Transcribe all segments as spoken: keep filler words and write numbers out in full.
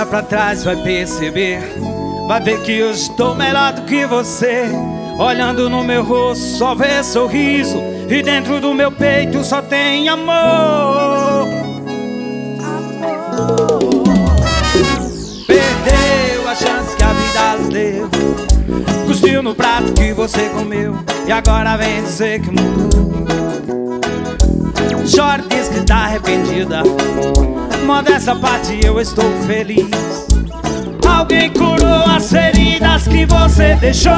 pra trás vai perceber, vai ver que eu estou melhor do que você. Olhando no meu rosto só vê sorriso, e dentro do meu peito só tem amor. Perdeu a chance que a vida lhe deu, cuspiu no prato que você comeu, e agora vem dizer que mudou. Chora, diz que tá arrependida, modesta parte eu estou feliz. Alguém curou as feridas que você deixou.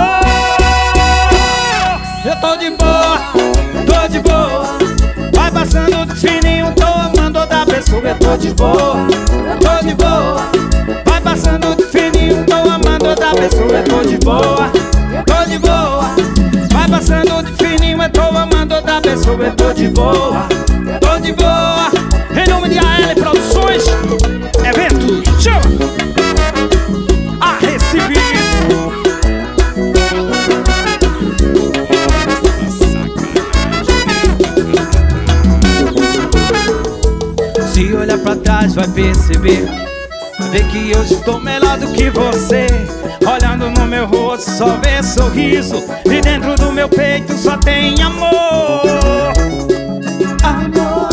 Eu tô de boa, tô de boa, vai passando de fininho, tô amando outra pessoa. Eu tô de boa, eu tô de boa, vai passando de fininho, tô amando outra pessoa. Eu tô de boa, tô de boa, vai passando de fininho, eu tô amando outra pessoa. Eu tô de boa, tô de boa. Em nome de A L Produções, evento, chama! A receber isso. Se olhar pra trás vai perceber, vai ver que hoje estou melhor do que você. Olhando no meu rosto só vê sorriso, e dentro do meu peito só tem amor. Amor.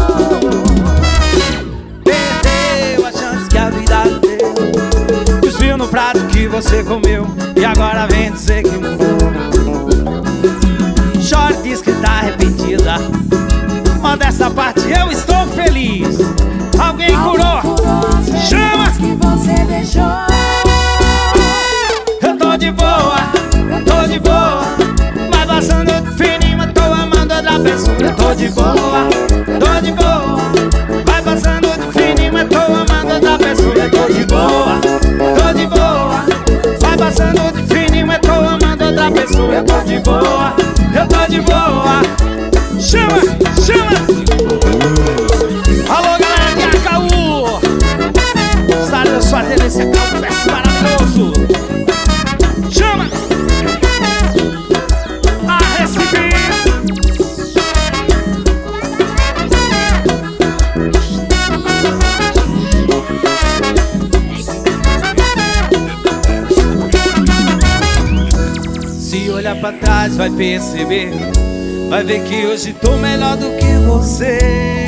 Perdeu a chance que a vida lhe deu, cuspiu no prato que você comeu, e agora vem dizer que mudou. Chora, diz que tá arrependida, mas dessa parte eu estou feliz. Alguém curou, chama! Que você deixou. Eu tô de boa, eu tô de boa, vai passando de fininho, eu tô amando outra pessoa. Eu tô de boa, tô de boa, vai passando de fininho, eu tô amando outra pessoa. Eu tô de boa, tô de boa, vai passando de fininho, eu tô amando outra pessoa. Eu tô de boa, eu tô de boa. Chama, chama! Alô, galera de Acaú, estaremos fazendo esse Acaú maravilhoso. Chama! A receber. Se olhar pra trás vai perceber, vai ver que hoje tô melhor do que você.